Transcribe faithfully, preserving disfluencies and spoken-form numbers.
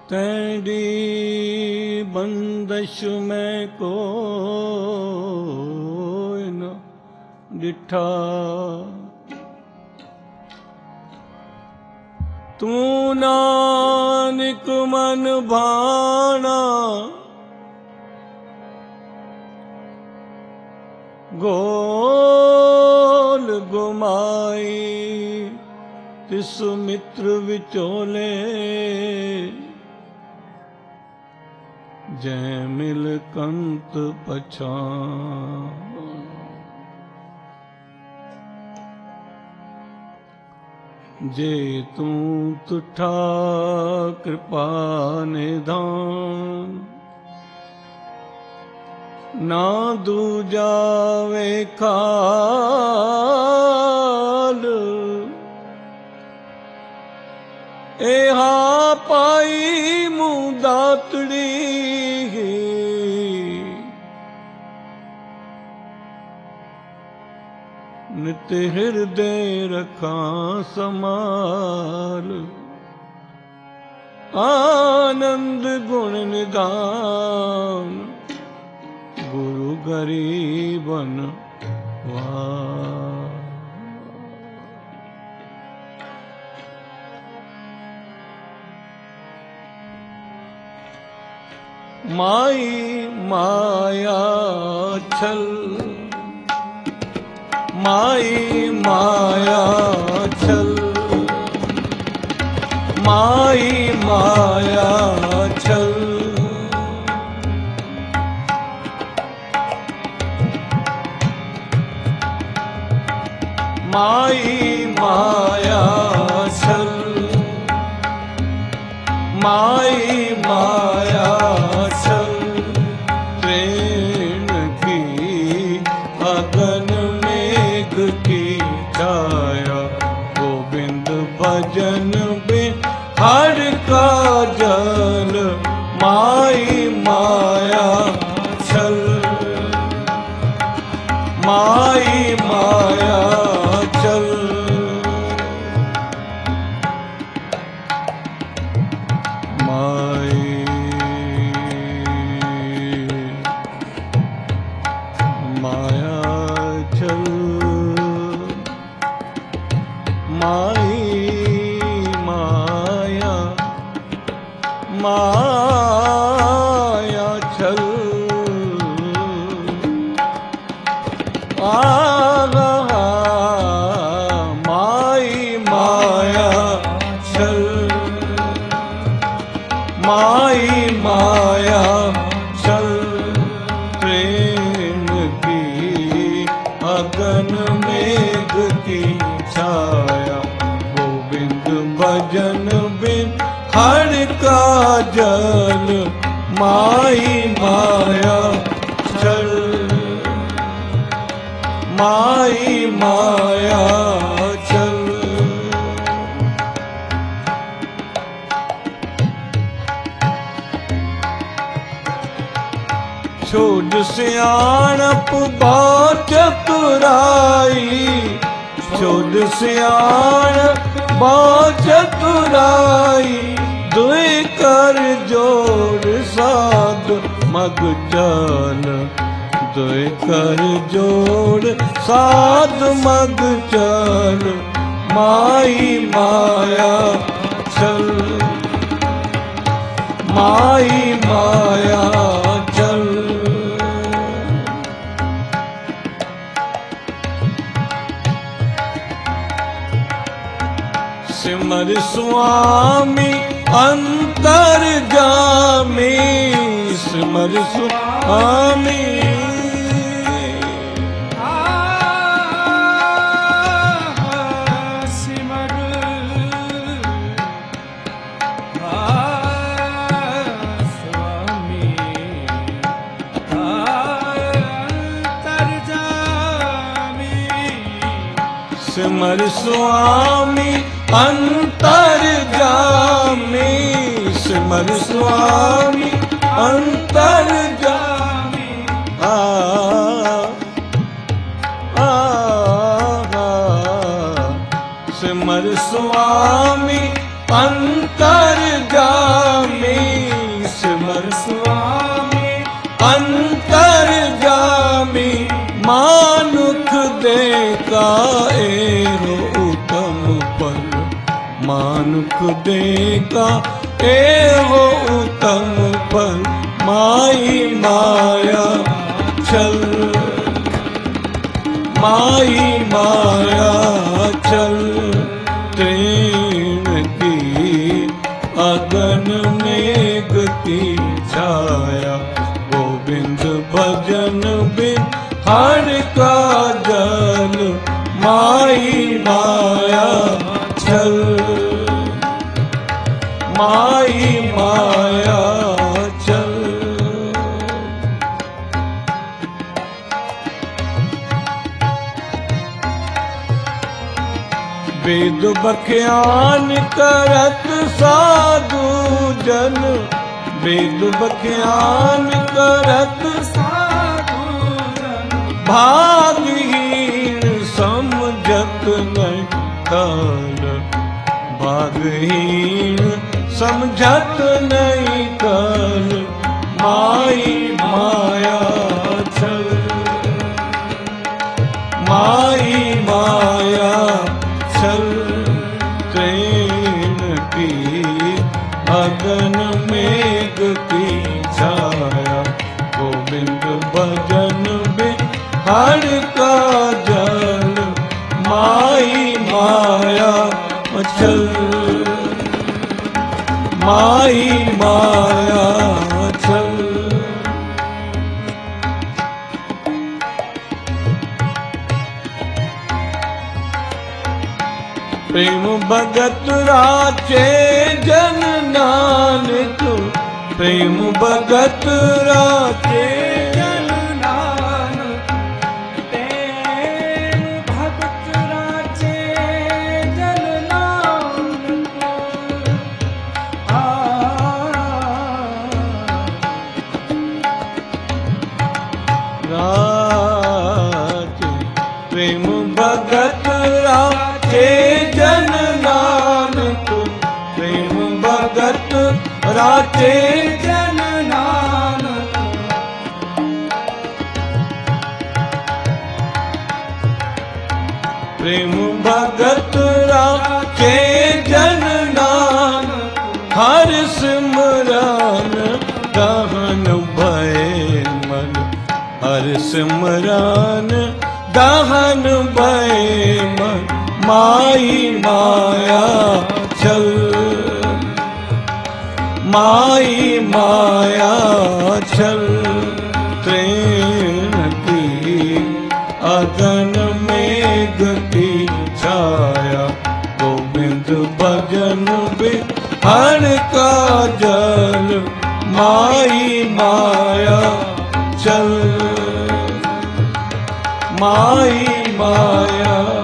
तेरी बंदश में कोई न डिठा, तू नानक मन भाना, गोल गुमाई तिस मित्र विचोले, जै मिल कंत पछान। जे तू तुठा कृपा निधान, ना दूजावे खाल, एहा पाई मुदातड़ी, नित हृदय रखा समाल, आनंद गुण निदान, गुरु गरीबन वार। माई माया छल, माई माया छल, माई माया छल, माई माया छल, माई माया छल, प्रेम की अगन मेघ की छाया, गोविंद भजन बिन हर का जल, माई माया छल, माई माया छल, माई माया छल, माई माया माया छल, आगा माई माया छल, माई माया छल, प्रेम की अगन मेघ की छाया, गोविंद भजन बिन हर का जल, माई माया छल, माई माया छल। छोड़ सियाणप बात चतुराई, छोड़ सियाणप बात चतुराई, दुई कर जोड़ साध मग चल, दुई कर जोड़ साध मग चल, माई माया छल, माई माया छल, सिमर स्वामी अंतर्जामी, सिमर स्वामी सिमर स्वामी अंतर्जामी, सिमर स्वामी अंतर्जामी, सिमर स्वामी अंतर्जामी, आ आ सिमर स्वामी अंतर जामी सिमर स्वामी अंतर जामी मानुख देका एहो उत्तम फल मानुख देका एहो उत्तम फल माई माया चल माई माया चल तृण की अगन में गति छाया गोविंद भजन बिन हर का जल माई माया चल माई माया चल वेद बख्यान करत साधु जन वेद बख्यान करत साधु जन भागहीन समझत नहीं काल भागहीन समझत नहीं काल माई माया चल माई माया चल तृण की अगन में गति छाया गोविंद भजन बिन हर का जल माई माया चल माई माया चल प्रेम भगत राचे जन नानक प्रेम भगत राचे जन नानक प्रेम भगत राचे जन नानक आ राचे प्रेम भगत राचे जन नानक प्रेम भगत राचे जन नानक प्रेम भगत राचे जन नानक हर सिमरन दहन भय मन हर सिमरन दहन भय मन माई माया चल माई माया चल तृण की अगन में गति छाया गोविंद भजन बिन हर का जल माई माया चल माई माया